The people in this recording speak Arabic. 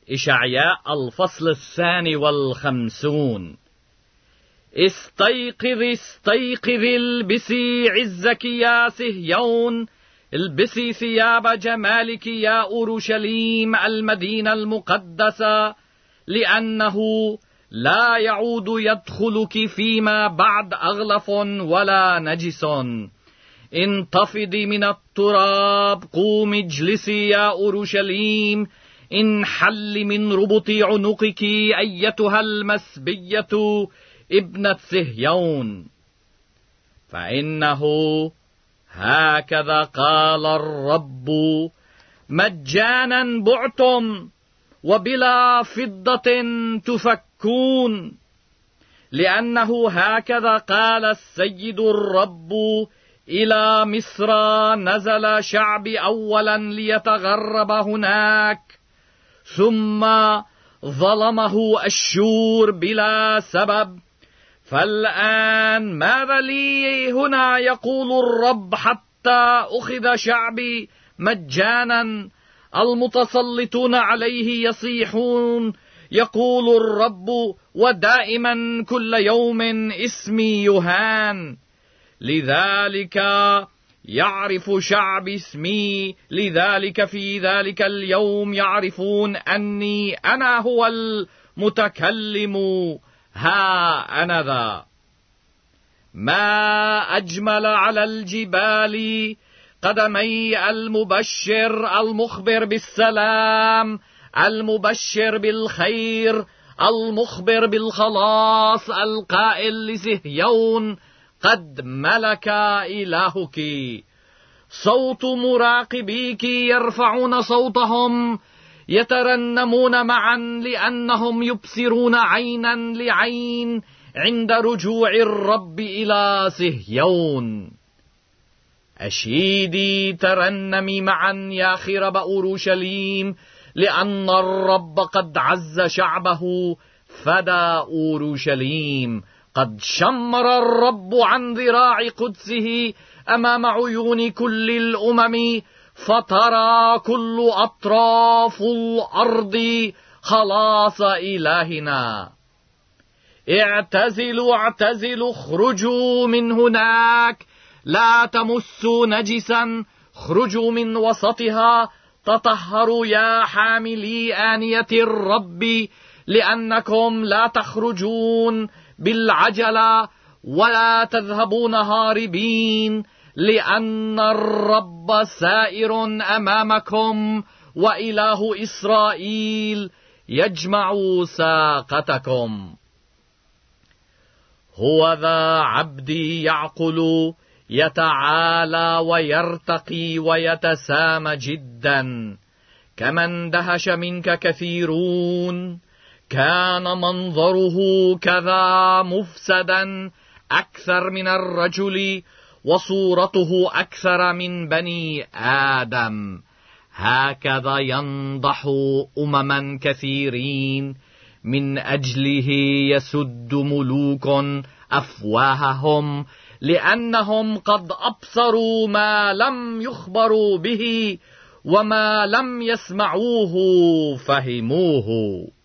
إشعياء الفصل 52. استيقظ استيقظ، البسي عزك يا صهيون، البسي ثياب جمالك يا أورشليم المدينة المقدسة، لأنه لا يعود يدخلك فيما بعد أغلف ولا نجس. انتفضي من التراب، قومي اجلسي يا أورشليم، انحل من ربط عنقك أيتها المسبية ابنة صهيون. فإنه هكذا قال الرب: مجانا بعتم وبلا فضة تفكون، لأنه هكذا قال السيد الرب: إلى مصر نزل شعبي أولا ليتغرب هناك، ثم ظلمه أشور بلا سبب. فالآن ماذا لي هنا يقول الرب، حتى أخذ شعبي مجانا، المتسلطون عليه يصيحون، يقول الرب، ودائما كل يوم اسمي يهان. لذلك يعرف شعب اسمي، لذلك في ذلك اليوم يعرفون أني أنا هو المتكلم، ها أنا ذا. ما أجمل على الجبال قدمي المبشر، المخبر بالسلام، المبشر بالخير، المخبر بالخلاص، القائل لصهيون: قد ملك إلهك. صوت مراقبيك يرفعون صوتهم، يترنمون معا، لأنهم يبصرون عينا لعين عند رجوع الرب إلى صهيون. أشيدي ترنمي معا يا خرب أورشليم، لأن الرب قد عز شعبه، فدى أورشليم. قد شمر الرب عن ذراع قدسه أمام عيون كل الأمم، فترى كل أطراف الأرض خلاص إلهنا. اعتزلوا اعتزلوا، اخرجوا من هناك، لا تمسوا نجسا، اخرجوا من وسطها، تطهروا يا حاملي آنية الرب، لأنكم لا تخرجون بالعجلة ولا تذهبون هاربين، لأن الرب سائر أمامكم، وإله إسرائيل يجمع ساقتكم. هو ذا عبدي يعقل، يتعالى ويرتقي ويتسامى جدا، كما اندهش منك كثيرون. كان منظره كذا مفسدا أكثر من الرجل، وصورته أكثر من بني آدم. هكذا ينضح أمما كثيرين، من أجله يسد ملوك أفواههم، لأنهم قد أبصروا ما لم يخبروا به، وما لم يسمعوه فهموه.